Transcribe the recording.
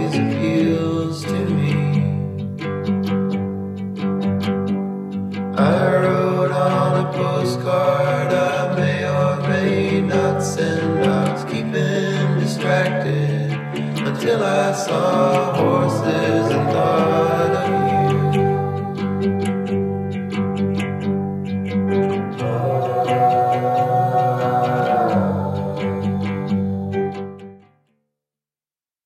always appeals to me. I wrote on a postcard I may or may not send. I was keeping distracted until I saw horses